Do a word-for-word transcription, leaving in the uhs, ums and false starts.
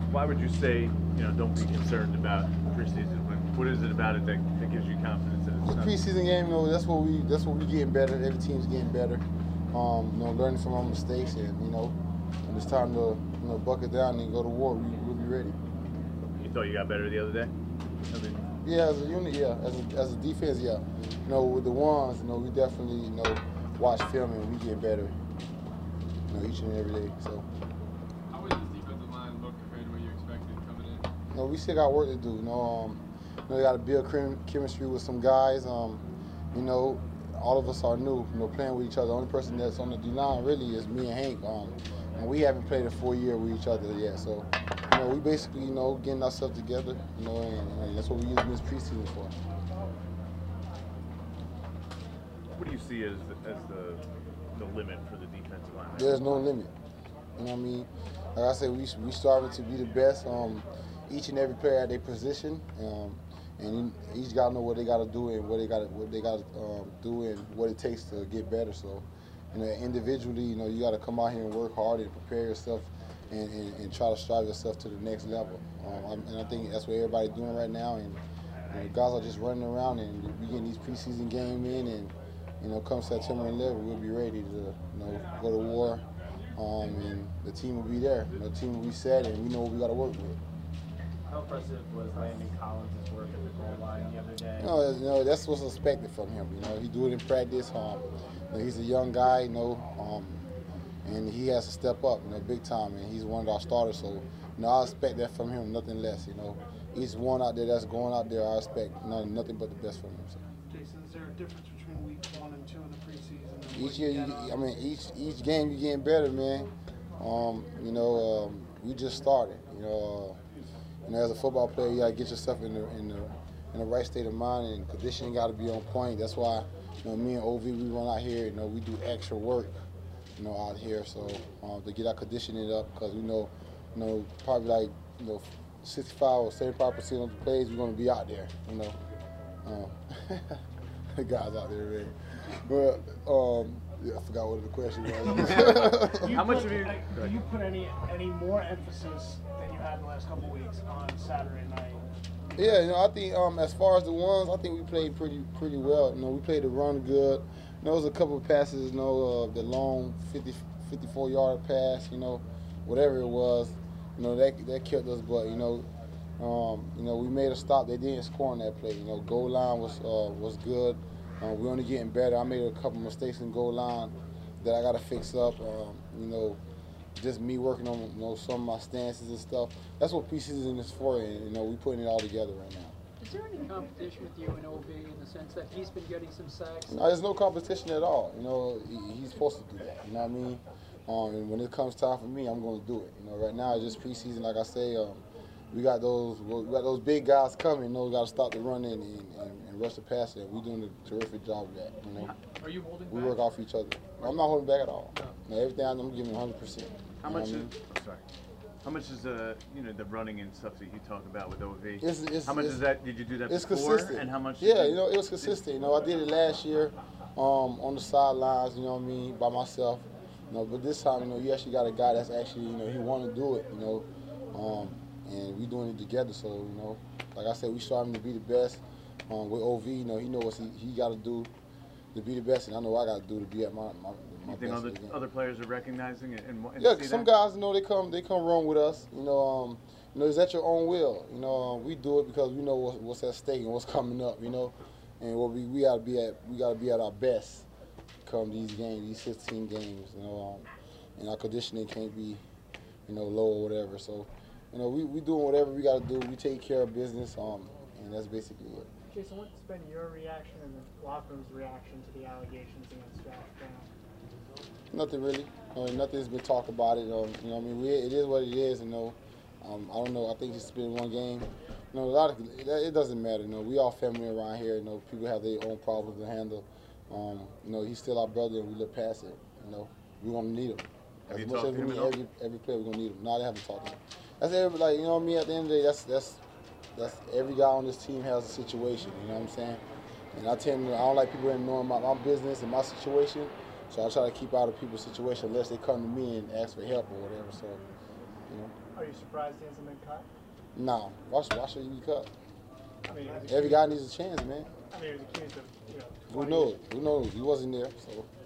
Why would you say, you know, don't be concerned about preseason? What is it about it that, that gives you confidence that it's the not? preseason game, you know, that's what we that's what we getting better. Every team's getting better. Um, you know, learning from our mistakes, and you know, when it's time to you know buck it down and go to war, we, we'll be ready. You thought you got better the other day? I mean, yeah, as a unit, yeah, as a, as a defense, yeah. You know, with the ones, you know, we definitely you know watch film and we get better. You know, each and every day. So. How does this defensive line look compared to what you expected coming in? You know, we still got work to do. You know, um, you know, we got to build chemistry with some guys. Um, you know, all of us are new. You know, playing with each other. The only person that's on the D line really is me and Hank. Um, and we haven't played a full year with each other yet. So, you know, we basically, you know, getting ourselves together. You know, and, and that's what we use this preseason for. What do you see as the, as the the limit for the defensive line? There's no limit. You know what I mean? Like I said, we we striving to be the best. Um, each and every player at their position, um, and each got to know what they got to do and what they got what they got to um, do and what it takes to get better. So, you know, individually, you know, you got to come out here and work hard and prepare yourself and, and, and try to strive yourself to the next level. Um, and I think that's what everybody's doing right now. And you know, guys are just running around and we getting these preseason games in, and you know, come September eleventh, we'll be ready to you know go to war. Um, and the team will be there. You know, the team will be set, and we know what we got to work with. How impressive was Landon Collins' work at the goal line the other day? You know, you know, that's what's expected from him. You know, he do it in practice. Um, you know, he's a young guy, you know, um, and he has to step up, you know, big time. And he's one of our starters, so you know, I expect that from him, nothing less. You know, each one out there that's going out there, I expect you know, nothing but the best from him. So. Jason, is there a difference between week one and two in the preseason? Each year, you, I mean, each each game you're getting better, man. Um, you know, um, we just started. You know, uh, you know, as a football player, you gotta get yourself in the in the in the right state of mind, and conditioning got to be on point. That's why, you know, me and O V, we run out here. You know, we do extra work, you know, out here, so um, to get our conditioning up, because we know, you know, probably like you know, sixty-five or seventy-five percent of the plays we're gonna be out there. You know, um, the guys out there, man. But um, yeah, I forgot what the question was. How much of you? Do you put any any more emphasis than you had in the last couple of weeks on Saturday night? Yeah, you know, I think um, as far as the ones, I think we played pretty pretty well. You know, we played the run good. You know, there was a couple of passes, you know, uh, the long fifty, fifty-four yard pass, you know, whatever it was, you know, that that killed us. But you know, um, you know, we made a stop. They didn't score on that play. You know, goal line was uh, was good. Uh, we're only getting better. I made a couple mistakes in goal line that I got to fix up. Um, you know, just me working on you know some of my stances and stuff. That's what preseason is for, and you know we putting it all together right now. Is there any competition with you and O V in the sense that he's been getting some sacks? No, there's no competition at all. You know, he, he's supposed to do that. You know what I mean? Um, and when it comes time for me, I'm going to do it. You know, right now it's just preseason. Like I say, um, we got those we got those big guys coming. You know, we got to stop the running and, and, and rush the passer. And we're doing a terrific job of that. You know, Are you holding we back? work off each other. I'm not holding back at all. No. You know, everything I'm giving one hundred percent. How much is sorry? How much is uh you know the running and stuff that you talk about with O V? It's, it's, how much it's, is that? Did you do that It's before? consistent. And how much? Yeah, did you know, it was consistent. You know, I did it last year um, on the sidelines. You know what I mean, by myself. You know, but this time, you know, you actually got a guy that's actually, you know, he want to do it. You know, um, and we doing it together. So, you know, like I said, we striving to be the best. Um, with O V, you know, he knows what he, he got to do to be the best, and I know what I got to do to be at my my, my you think best other again. other players are recognizing it and, and Yeah, see some that? guys, you know, they come they come run with us. You know, um, you know, it's at your own will. You know, um, we do it because we know what, what's at stake and what's coming up. You know, and what we we gotta be at we gotta be at our best come these games, these sixteen games. You know, um, and our conditioning can't be, you know, low or whatever. So, you know, we we doing whatever we gotta do. We take care of business. Um, and that's basically it. Jason, what's been your reaction and the locker room's reaction to the allegations against Josh Brown? Nothing really. I mean, nothing's been talked about it. Um, you know, I mean, we, it is what it is. You know, um, I don't know. I think it's been one game. You know, a lot of it, it doesn't matter. You know, we all family around here. You know, people have their own problems to handle. Um, you know, he's still our brother, and we look past it. You know, we're gonna need him Have as you much talked as to we him need at all? every every player. We're gonna need him. No, I haven't talked to him. That's every like you know what I mean. At the end of the day, that's that's that's every guy on this team has a situation. You know what I'm saying? And I tend to, I don't like people knowing about my business and my situation. So I try to keep out of people's situation unless they come to me and ask for help or whatever. So, you know. Are you surprised he hasn't been cut? No, why, should- why should he be cut? I mean, he was Every accused- guy needs a chance, man. I mean, he was accused of, you know, Who twenty knows? Who knows? He wasn't there, so.